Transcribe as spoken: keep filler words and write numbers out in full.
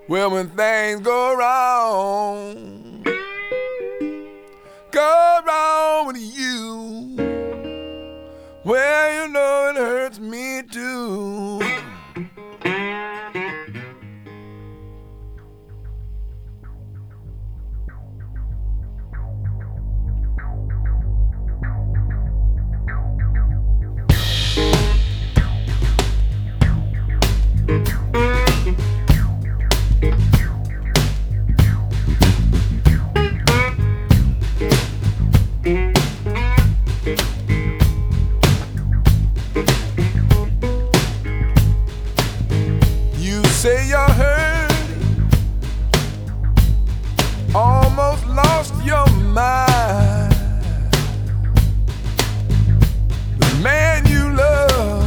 Well, when things go wrong, go wrong with you, well, you know it hurts me too. You say you're hurt.